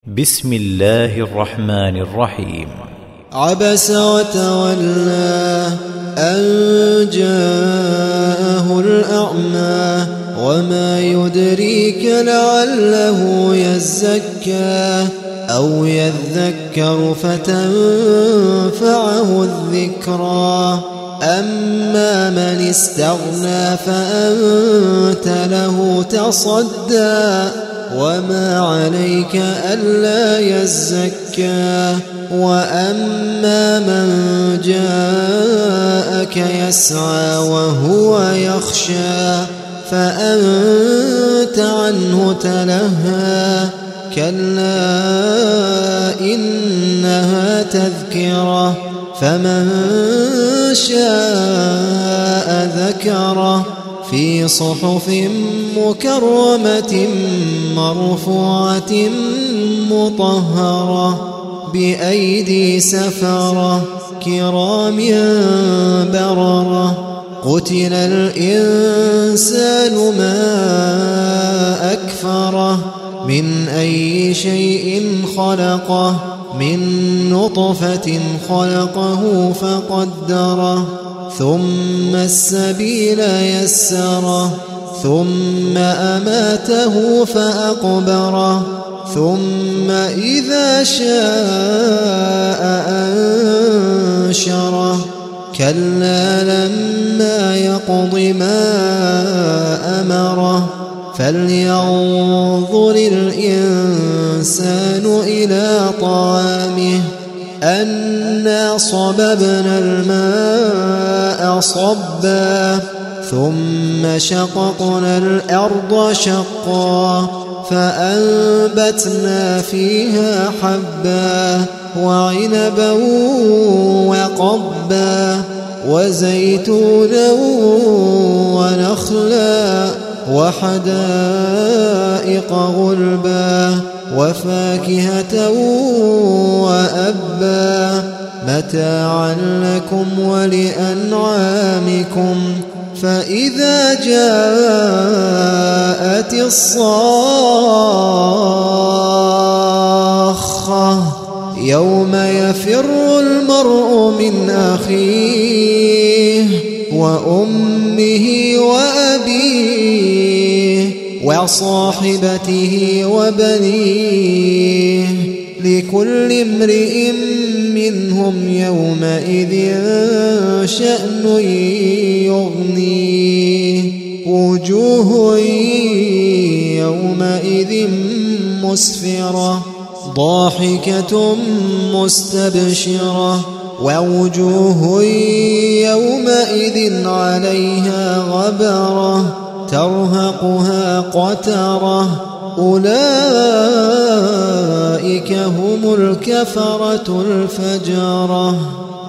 بسم الله الرحمن الرحيم. عبس وتولى أن جاءه الأعمى وما يدريك لعله يزكى أو يذكر فتنفعه الذكرى. أما من استغنى فأنت له تصدى وما عليك ألا يزكى. وأما من جاءك يسعى وهو يخشى فأنت عنه تلهى. كلا إنها تذكرة فمن شاء ذكره في صحف مكرمة مرفوعة مطهرة بأيدي سفرة كرام بررة. قتل الإنسان ما أكفره من أي شيء خلقه من نطفة خلقه فقدره ثم السبيل يسره ثم أماته فأقبره ثم إذا شاء أنشره. كلا لما يقض ما أمره فلينظر الإنسان إلى طعامه أنا صببنا الماء صبا ثم شققنا الأرض شقا فأنبتنا فيها حبا وعنبا وقبا وزيتونا ونخلا وحدائق غلبا وفاكهة وأبا متاعا لكم ولأنعامكم. فإذا جاءت الصاخة يوم يفر المرء من أخيه وأمه وأبيه وصاحبته وبنيه لكل امرئ منهم يومئذ شأن يغنيه. وجوه يومئذ مسفرة ضاحكة مستبشرة ووجوه يومئذ عليها غبرة ترهقها قترة أولئك هم الكفرة الفجرة.